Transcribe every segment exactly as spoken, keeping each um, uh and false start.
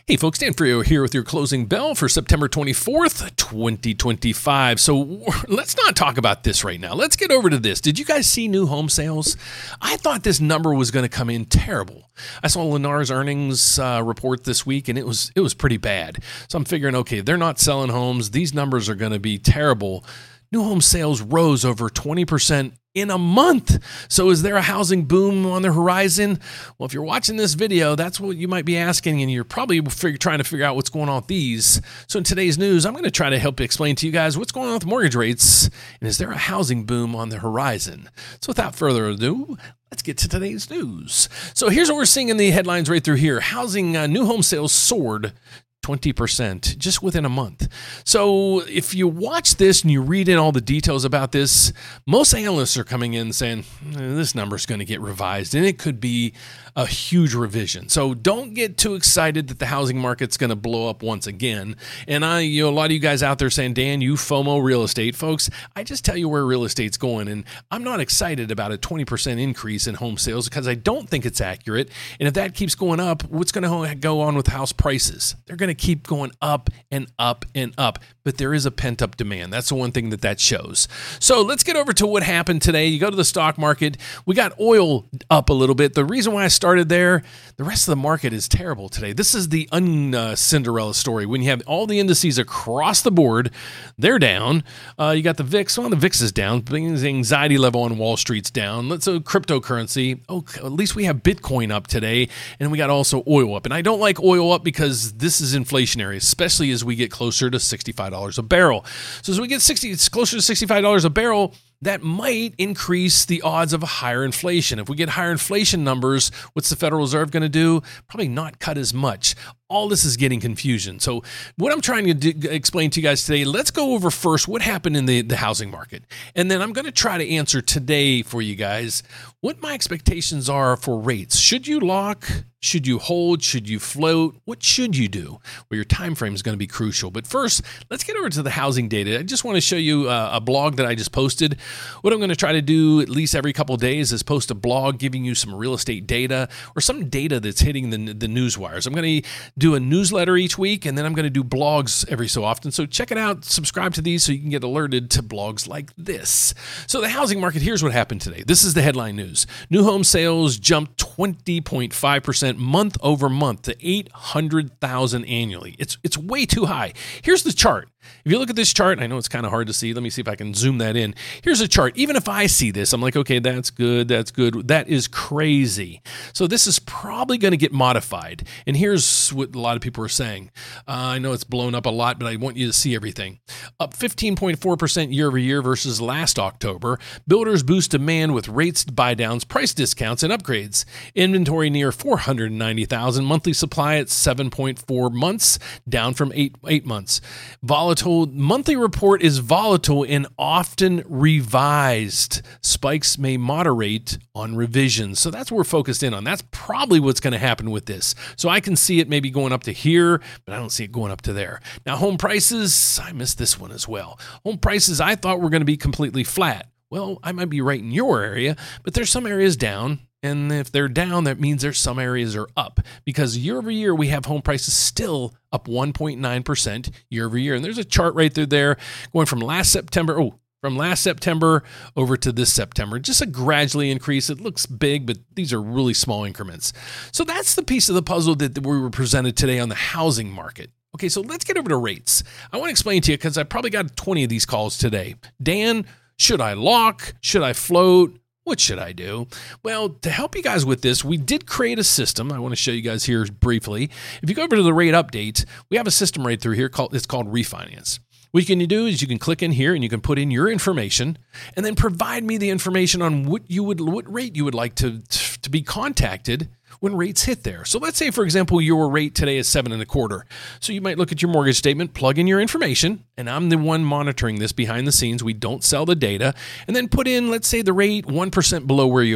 Hey folks, Dan Frio here with your closing bell for September twenty-fourth, twenty twenty-five. So let's not talk about this right now. Let's get over to this. Did you guys see new home sales? I thought this number was going to come in terrible. I saw Lennar's earnings uh, report this week, and it was it was pretty bad. So I'm figuring, okay, they're not selling homes. These numbers are going to be terrible. New home sales rose over twenty percent in a month. So is there a housing boom on the horizon? Well, if you're watching this video, that's what you might be asking, and you're probably fig- trying to figure out what's going on with these. So in today's news, I'm going to try to help explain to you guys what's going on with mortgage rates, and is there a housing boom on the horizon? So without further ado, let's get to today's news. So here's what we're seeing in the headlines right through here. Housing, uh, new home sales soared twenty percent just within a month. So if you watch this and you read in all the details about this, most analysts are coming in saying this number is going to get revised, and it could be a huge revision. So don't get too excited that the housing market's going to blow up once again. And I, you know, a lot of you guys out there saying, Dan, you FOMO real estate. Folks, I just tell you where real estate's going, and I'm not excited about a twenty percent increase in home sales because I don't think it's accurate. And if that keeps going up, what's going to go on with house prices? They're going to keep going up and up and up, but there is a pent-up demand. That's the one thing that that shows. So let's get over to what happened today. You go to the stock market. We got oil up a little bit. The reason why I started there, the rest of the market is terrible today. This is the un-Cinderella story. When you have all the indices across the board, they're down. Uh, you got the V I X. Well, the V I X is down. The anxiety level on Wall Street's down. Let's so cryptocurrency. Oh, at least we have Bitcoin up today, and we got also oil up. And I don't like oil up because this is inflationary, especially as we get closer to sixty-five dollars a barrel. So as we get sixty, it's closer to sixty-five dollars a barrel, that might increase the odds of a higher inflation. If we get higher inflation numbers, what's the Federal Reserve going to do? Probably not cut as much. All this is getting confusion. So what I'm trying to do, explain to you guys today, let's go over first what happened in the, the housing market. And then I'm going to try to answer today for you guys what my expectations are for rates. Should you lock? Should you hold? Should you float? What should you do? Well, your time frame is going to be crucial. But first, let's get over to the housing data. I just want to show you a, a blog that I just posted. What I'm going to try to do at least every couple of days is post a blog giving you some real estate data or some data that's hitting the, the news wires. I'm going to do a newsletter each week, and then I'm going to do blogs every so often. So check it out. Subscribe to these so you can get alerted to blogs like this. So the housing market, here's what happened today. This is the headline news. New home sales jumped twenty point five percent month over month to eight hundred thousand annually. It's it's way too high. Here's the chart. If you look at this chart, I know it's kind of hard to see. Let me see if I can zoom that in. Here's a chart. Even if I see this, I'm like, okay, that's good. That's good. That is crazy. So this is probably going to get modified. And here's what a lot of people are saying. Uh, I know it's blown up a lot, but I want you to see everything. Up fifteen point four percent year over year versus last October. Builders boost demand with rates buy downs, price discounts, and upgrades. Inventory near four hundred ninety thousand. Monthly supply at seven point four months, down from eight, eight months. Volatile monthly report is volatile and often revised. Spikes may moderate on revisions. So that's what we're focused in on. That's probably what's going to happen with this. So I can see it maybe going up to here, but I don't see it going up to there. Now, home prices, I missed this one as well. Home prices, I thought were going to be completely flat. Well, I might be right in your area, but there's some areas down. And if they're down, that means there's some areas are up, because year over year, we have home prices still up one point nine percent year over year. And there's a chart right through there going from last September, oh, from last September over to this September, just a gradually increase. It looks big, but these are really small increments. So that's the piece of the puzzle that we were presented today on the housing market. Okay, so let's get over to rates. I want to explain to you, because I probably got twenty of these calls today. Dan, should I lock? Should I float? What should I do? Well, to help you guys with this, we did create a system. I want to show you guys here briefly. If you go over to the rate update, we have a system right through here called, it's called Refinance. What you can do is you can click in here and you can put in your information and then provide me the information on what you would, what rate you would like to, to be contacted when rates hit there. So let's say, for example, your rate today is seven and a quarter. So you might look at your mortgage statement, plug in your information, and I'm the one monitoring this behind the scenes. We don't sell the data, and then put in, let's say, the rate one percent below where you are.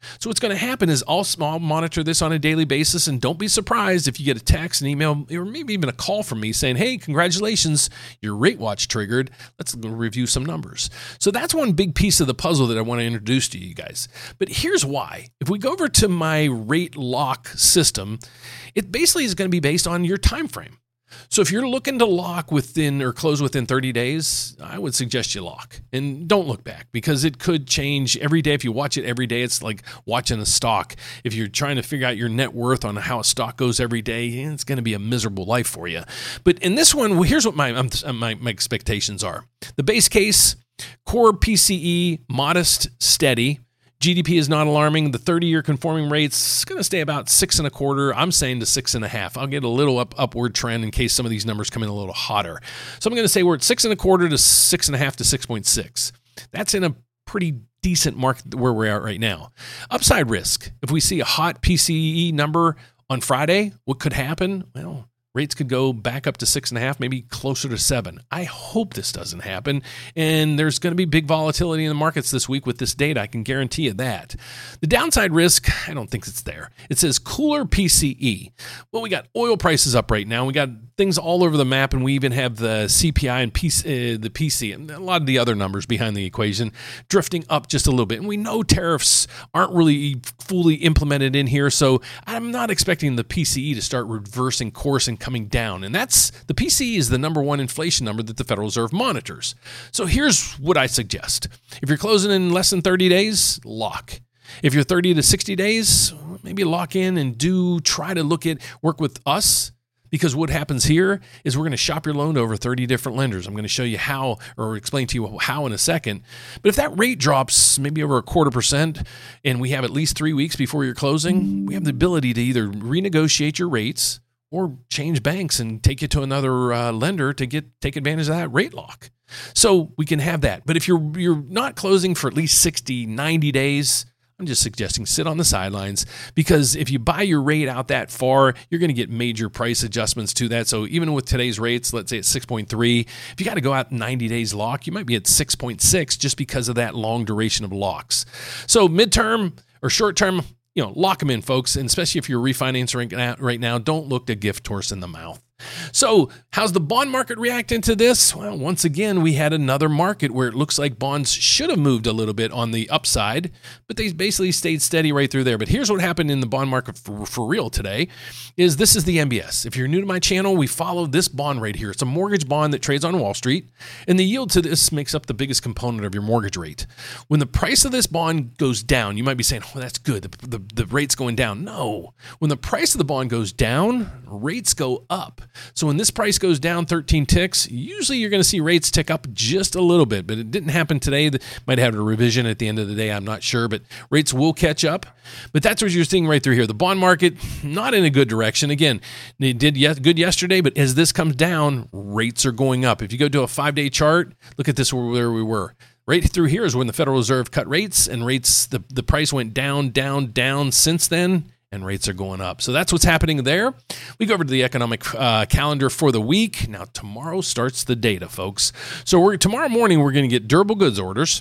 So what's going to happen is I'll, I'll monitor this on a daily basis, and don't be surprised if you get a text, an email, or maybe even a call from me saying, hey, congratulations, your rate watch triggered. Let's review some numbers. So that's one big piece of the puzzle that I want to introduce to you guys. But here's why. If we go over to my rate lock system, it basically is going to be based on your time frame. So if you're looking to lock within or close within thirty days, I would suggest you lock and don't look back, because it could change every day. If you watch it every day, it's like watching a stock. If you're trying to figure out your net worth on how a stock goes every day, it's going to be a miserable life for you. But in this one, well, here's what my, my, my expectations are. The base case, core P C E, modest, steady. G D P is not alarming. The thirty-year conforming rate's going to stay about six and a quarter. I'm saying to six and a half. I'll get a little up upward trend in case some of these numbers come in a little hotter. So I'm going to say we're at six and a quarter to six and a half to six point six. That's in a pretty decent market where we're at right now. Upside risk. If we see a hot P C E number on Friday, what could happen? Well, rates could go back up to six and a half, maybe closer to seven. I hope this doesn't happen. And there's going to be big volatility in the markets this week with this data. I can guarantee you that. The downside risk, I don't think it's there. It says cooler P C E. Well, we got oil prices up right now. We got things all over the map, and we even have the C P I and P C, uh, the P C and a lot of the other numbers behind the equation drifting up just a little bit. And we know tariffs aren't really fully implemented in here, so I'm not expecting the P C E to start reversing course and coming down. And that's the P C E is the number one inflation number that the Federal Reserve monitors. So here's what I suggest. If you're closing in less than thirty days, lock. If you're thirty to sixty days, maybe lock in and do try to look at work with us. Because what happens here is we're going to shop your loan to over thirty different lenders. I'm going to show you how, or explain to you how in a second. But if that rate drops maybe over a quarter percent and we have at least three weeks before you're closing, we have the ability to either renegotiate your rates or change banks and take you to another uh, lender to get take advantage of that rate lock. So we can have that. But if you're you're not closing for at least sixty, ninety days, I'm just suggesting sit on the sidelines, because if you buy your rate out that far, you're going to get major price adjustments to that. So even with today's rates, let's say it's six point three, if you got to go out ninety days lock, you might be at six point six just because of that long duration of locks. So midterm or short term, you know, lock them in, folks. And especially if you're refinancing right now, don't look to gift horse in the mouth. So how's the bond market reacting to this? Well, once again, we had another market where it looks like bonds should have moved a little bit on the upside, but they basically stayed steady right through there. But here's what happened in the bond market for, for real today is this is the M B S. If you're new to my channel, we follow this bond right here. It's a mortgage bond that trades on Wall Street, and the yield to this makes up the biggest component of your mortgage rate. When the price of this bond goes down, you might be saying, oh, that's good. The, the, the rate's going down. No. When the price of the bond goes down, rates go up. So when this price goes down thirteen ticks, usually you're going to see rates tick up just a little bit, but it didn't happen today. They might have a revision at the end of the day. I'm not sure, but rates will catch up. But that's what you're seeing right through here. The bond market, not in a good direction. Again, it did good yesterday, but as this comes down, rates are going up. If you go to a five-day chart, look at this where we were. Right through here is when the Federal Reserve cut rates, and rates, the, the price went down, down, down since then, and rates are going up. So that's what's happening there. We go over to the economic uh, calendar for the week. Now, tomorrow starts the data, folks. So we're tomorrow morning, we're going to get durable goods orders,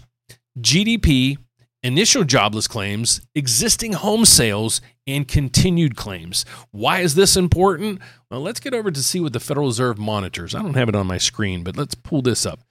G D P, initial jobless claims, existing home sales, and continued claims. Why is this important? Well, let's get over to see what the Federal Reserve monitors. I don't have it on my screen, but let's pull this up.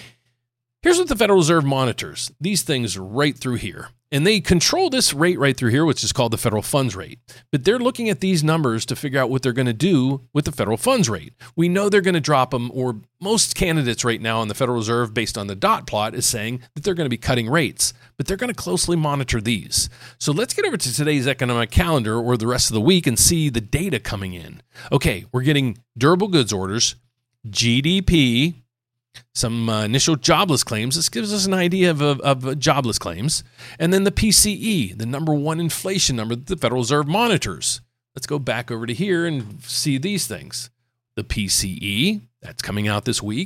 Here's what the Federal Reserve monitors. These things right through here. And they control this rate right through here, which is called the federal funds rate. But they're looking at these numbers to figure out what they're going to do with the federal funds rate. We know they're going to drop them, or most candidates right now on the Federal Reserve, based on the dot plot, is saying that they're going to be cutting rates. But they're going to closely monitor these. So let's get over to today's economic calendar or the rest of the week and see the data coming in. Okay, we're getting durable goods orders, G D P, some uh, initial jobless claims. This gives us an idea of, of, of jobless claims. And then the P C E, the number one inflation number that the Federal Reserve monitors. Let's go back over to here and see these things. The P C E, that's coming out this week.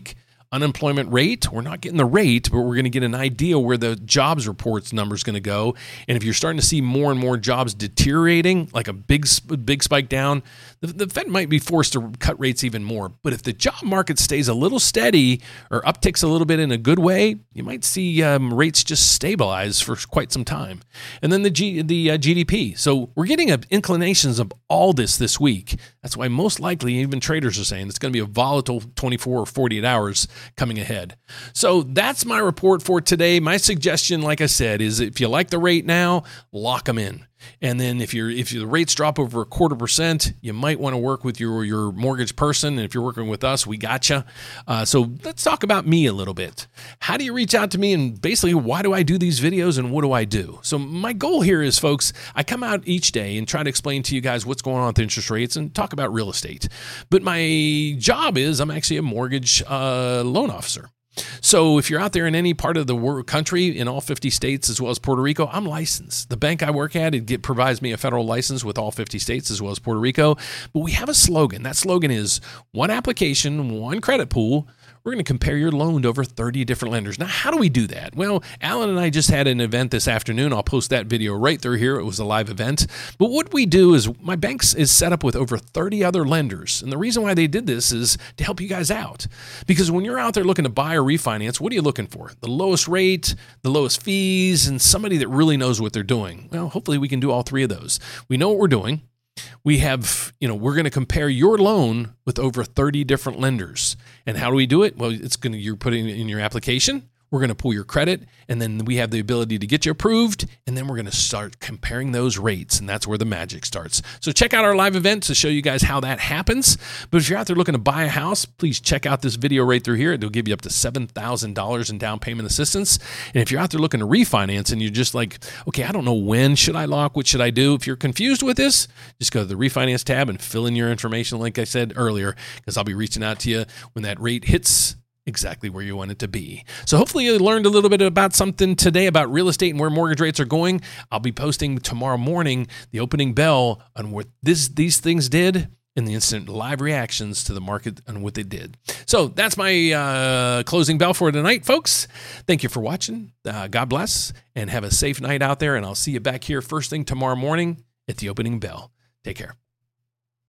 unemployment rate. We're not getting the rate, but we're going to get an idea where the jobs reports number is going to go. And if you're starting to see more and more jobs deteriorating, like a big, big spike down, the, the Fed might be forced to cut rates even more. But if the job market stays a little steady or upticks a little bit in a good way, you might see um, rates just stabilize for quite some time. And then the G, the uh, G D P. So we're getting uh, inclinations of all this this week. That's why most likely even traders are saying it's going to be a volatile twenty-four or forty-eight hours coming ahead. So that's my report for today. My suggestion, like I said, is if you like the rate now, lock them in. And then if you're if the rates drop over a quarter percent, you might want to work with your your mortgage person. And if you're working with us, we got you. Uh, so let's talk about me a little bit. How do you reach out to me? And basically, why do I do these videos and what do I do? So my goal here is, folks, I come out each day and try to explain to you guys what's going on with interest rates and talk about real estate. But my job is I'm actually a mortgage uh, loan officer. So if you're out there in any part of the world, country, in all fifty states as well as Puerto Rico, I'm licensed. The bank I work at, it get, provides me a federal license with all fifty states as well as Puerto Rico. But we have a slogan. That slogan is one application, one credit pool. We're going to compare your loan to over thirty different lenders. Now, how do we do that? Well, Alan and I just had an event this afternoon. I'll post that video right through here. It was a live event. But what we do is my bank is set up with over thirty other lenders. And the reason why they did this is to help you guys out. Because when you're out there looking to buy or refinance, what are you looking for? The lowest rate, the lowest fees, and somebody that really knows what they're doing. Well, hopefully we can do all three of those. We know what we're doing. We have, you know, we're going to compare your loan with over thirty different lenders. And how do we do it? Well, it's going to, you're putting it in your application. We're going to pull your credit, and then we have the ability to get you approved, and then we're going to start comparing those rates, and that's where the magic starts. So check out our live event to show you guys how that happens. But if you're out there looking to buy a house, please check out this video right through here. It'll give you up to seven thousand dollars in down payment assistance. And if you're out there looking to refinance and you're just like, okay, I don't know when should I lock, what should I do? If you're confused with this, just go to the refinance tab and fill in your information like I said earlier, because I'll be reaching out to you when that rate hits exactly where you want it to be. So hopefully you learned a little bit about something today about real estate and where mortgage rates are going. I'll be posting tomorrow morning the opening bell on what this these things did and the instant live reactions to the market and what they did. So that's my uh, closing bell for tonight, folks. Thank you for watching. Uh, God bless and have a safe night out there. And I'll see you back here first thing tomorrow morning at the opening bell. Take care.